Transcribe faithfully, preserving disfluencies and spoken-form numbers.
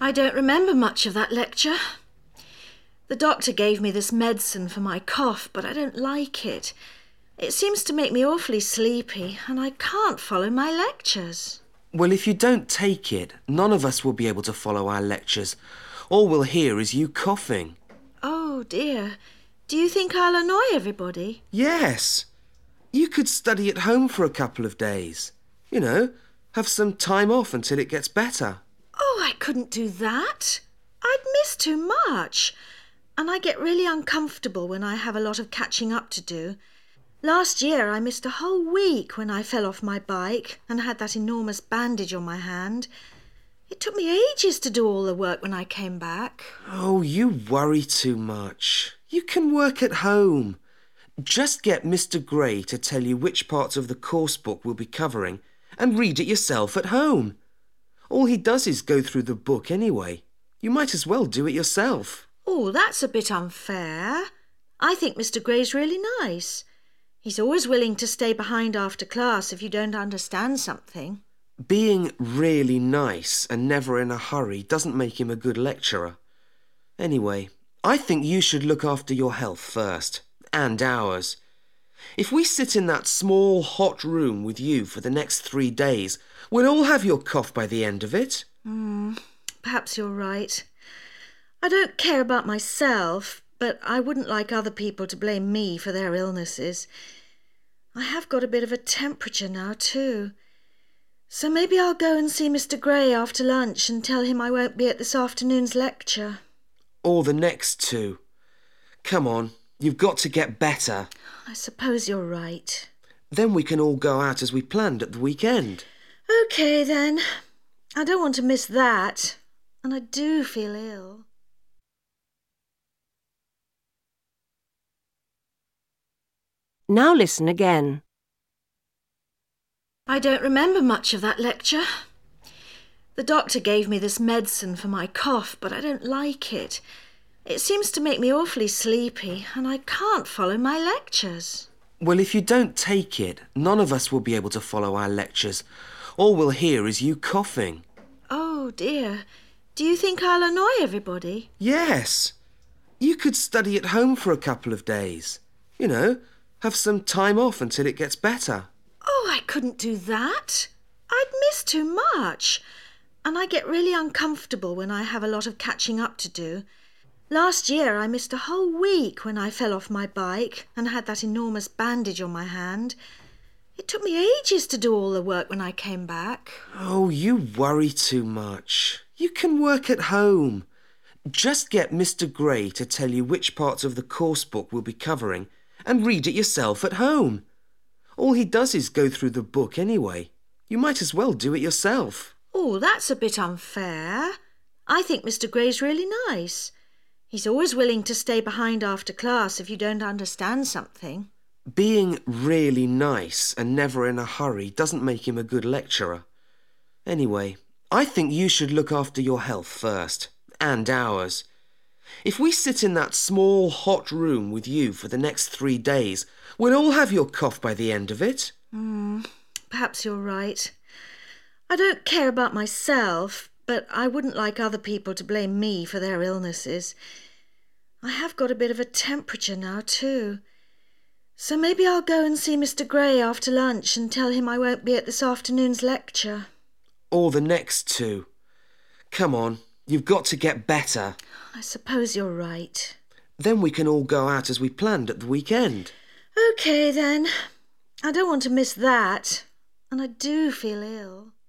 I don't remember much of that lecture. The doctor gave me this medicine for my cough, but I don't like it. It seems to make me awfully sleepy, and I can't follow my lectures. Well, if you don't take it, none of us will be able to follow our lectures. All we'll hear is you coughing. Oh, dear. Do you think I'll annoy everybody? Yes. You could study at home for a couple of days. You know, have some time off until it gets better. Oh, I couldn't do that. I'd miss too much. And I get really uncomfortable when I have a lot of catching up to do. Last year I missed a whole week when I fell off my bike and had that enormous bandage on my hand. It took me ages to do all the work when I came back. Oh, you worry too much. You can work at home. Just get Mister Gray to tell you which parts of the course book we'll be covering and read it yourself at home. All he does is go through the book anyway. You might as well do it yourself. Oh, that's a bit unfair. I think Mister Gray's really nice. He's always willing to stay behind after class if you don't understand something. Being really nice and never in a hurry doesn't make him a good lecturer. Anyway, I think you should look after your health first, and ours. If we sit in that small, hot room with you for the next three days, we'll all have your cough by the end of it. Hmm, perhaps you're right. I don't care about myself, but I wouldn't like other people to blame me for their illnesses. I have got a bit of a temperature now, too. So maybe I'll go and see Mister Gray after lunch and tell him I won't be at this afternoon's lecture. Or the next two. Come on, you've got to get better. I suppose you're right. Then we can all go out as we planned at the weekend. OK, then. I don't want to miss that. And I do feel ill. Now listen again. I don't remember much of that lecture. The doctor gave me this medicine for my cough, but I don't like it. It seems to make me awfully sleepy, and I can't follow my lectures. Well, if you don't take it, none of us will be able to follow our lectures. All we'll hear is you coughing. Oh, dear. Do you think I'll annoy everybody? Yes. You could study at home for a couple of days. You know, have some time off until it gets better. Oh, I couldn't do that. I'd miss too much. And I get really uncomfortable when I have a lot of catching up to do. Last year I missed a whole week when I fell off my bike and had that enormous bandage on my hand. It took me ages to do all the work when I came back. Oh, you worry too much. You can work at home. Just get Mister Gray to tell you which parts of the course book we'll be covering and read it yourself at home. All he does is go through the book anyway. You might as well do it yourself. Oh, that's a bit unfair. I think Mister Gray's really nice. He's always willing to stay behind after class if you don't understand something. Being really nice and never in a hurry doesn't make him a good lecturer. Anyway, I think you should look after your health first, and ours. If we sit in that small, hot room with you for the next three days, we'll all have your cough by the end of it. Hmm, perhaps you're right. I don't care about myself, but I wouldn't like other people to blame me for their illnesses. I have got a bit of a temperature now, too. So maybe I'll go and see Mister Gray after lunch and tell him I won't be at this afternoon's lecture. Or the next two. Come on, you've got to get better. I suppose you're right. Then we can all go out as we planned at the weekend. OK, then. I don't want to miss that. And I do feel ill.